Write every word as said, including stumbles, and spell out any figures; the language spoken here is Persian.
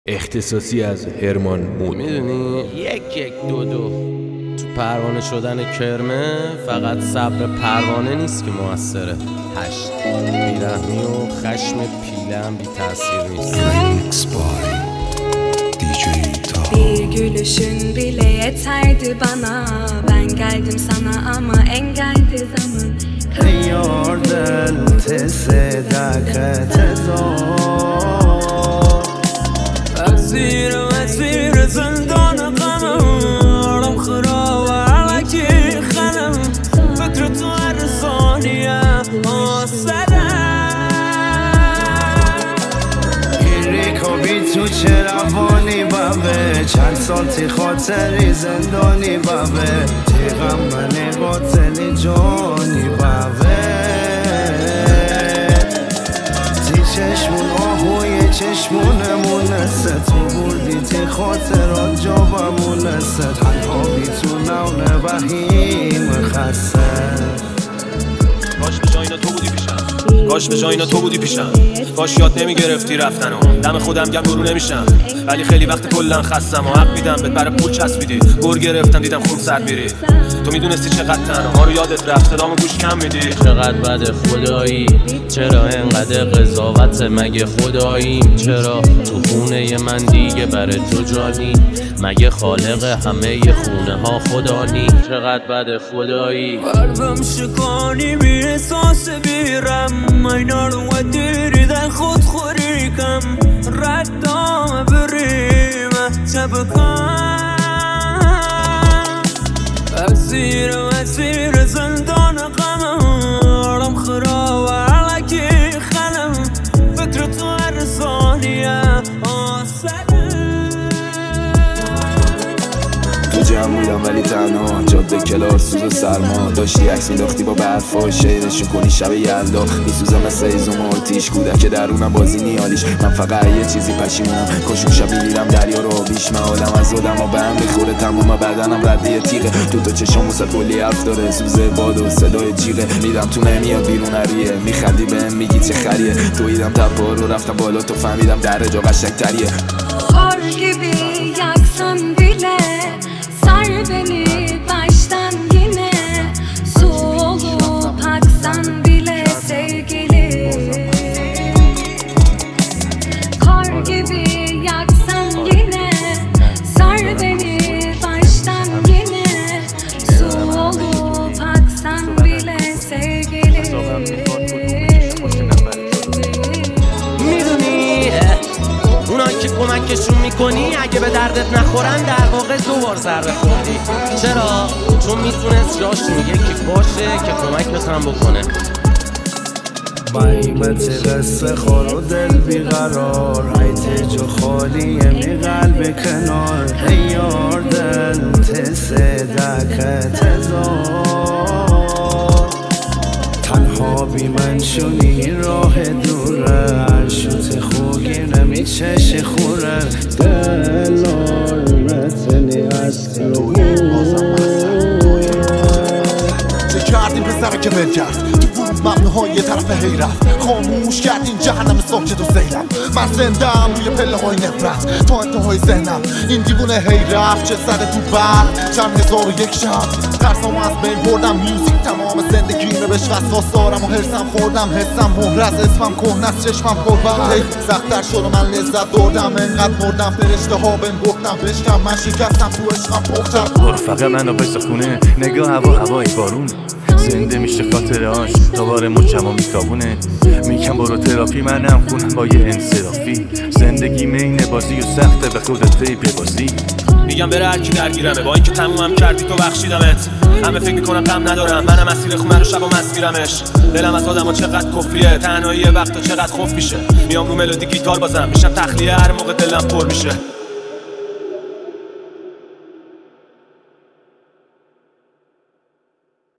اختصاصی از هرمان مود. میدونی یک یک دو دو تو پروانه شدن کرمه فقط صبر پروانه نیست که موثره، هشت بیرحمی و خشم پیله هم بی tasiir نیست. Bir gülüşün bile yeterdi bana. Ben geldim sana ama engeldi zaman. Yar del tesedaket zor Esir esir zindan qanım Aram khirav alaki khanım Fitret var saniye بی تو چه روانی بابه چند سال تی خاطری زندانی بابه تیغم منی قاتلی جانی بابه تی چشمون آهوی چشمونمونه ست تو بردی تی خاطرات جا بمونه ست تنها بی تو نونه وحیم خسته باش به جای اینا تو بودی پیشم کاش به جای اینا تو بودی پیشم کاش یاد نمیگرفتی رفتنو دم خودم گم برو نمیشم ولی خیلی وقت کلن خستم و حق میدم بهت برای پول چسبیدی گر گرفتم دیدم خون سر میری تو میدونستی چقدر تنها ما رو یادت رفت صدامو گوش کم میدی چقدر بده خدایی چرا انقدر قضاوت مگه خداییم چرا تو خونه من دیگه برای تو جانی مگه خالق همه خونه ها خدا نی چقدر بده خدایی قلبم شکانی بی احساس بیرم اینا رو دیریدن خود خوری کم ردام بریم چبکم اسیر اسیر زندان قمم آرام خراب علکی خلم فکرت هر ثانیه تو جمع بودم ولی تنها جاده کلار سوز و سرما داشتی عکس میداختی با برفا شعرشون کنی شب یلدا میسوزم مثل ایزوم آتیش کودک درونم بازی نیالیش من فقط یه چیزی پشیمونم کاشون شبی میرم دریا رو بیش معالم از آدم و به هم میخوره تموم بدنم ردی تیغه تو تو چشام وسط کلی حرف داره سوز باد و صدای جیغه میرم تو نمیاد بیرون هریه میخندی بهم میگی چه خریه تو ایدم تپا رو رفتم بالا تو فهمیدم در جا قشنگ‌تریه Kar gibi yaksan bile sar beni baştan yine su olup aksan bile sevgili Kar gibi yaksan yine sar beni baştan yine su olup aksan bile sevgili اونا که کمکشون میکنی اگه به دردت نخورن در واقع دوبار ضربه خوردی چرا؟ چون میتونست جاشون یکی باشه که کمک بتونم بکنه بایمت قصه خور و دل بیقرار حیط جو خالیه می قلب کنار هیار دل تسه دکت زار تنها بی من شونی راه دوره شوت خوگی نمی چش خوره دلار متنی از تو چه کردیم پسره که بل کرد ممنوعهای یه طرف هی رفت خاموش کردین جهنم ساکت و سیلم من زندم روی پله های نفرت تا انتهای ذهنم این دیوونه هی رفت چه زده تو برد چند هزار و یک شب ترسام از بین بردم میوزیک تمام زندگیمه بهش وسواس دارم و هرسم خوردم حسم مهر از اسمم کهنه از چشمم پربر هی سخت‌تر شد و من لذت بردم انقدر مردم فرشته ها بهم گفتم بشکم من شکستم تو عشقم پختم رفقه منو بسته خونه نگاه هوا هوای بارون زنده میشه خاطره هاش دوباره مچم میتابونه میگم برو تراپی منم خونم با یه انصرافی زندگی مین بازی و سخته به خودت دی ببازی میگم بره هرکی درگیرمه با اینکه تمومم کردی تو بخشیدمت همه فکر میکنم غم ندارم منم اسیر خونه رو شب و مسیرمش دلم از آدم ها چقدر کفریه تنهایی وقتا چقدر خوف میشه میام رو ملودی گیتار بازم میشم تخلیه هر موقع دلم پر میشه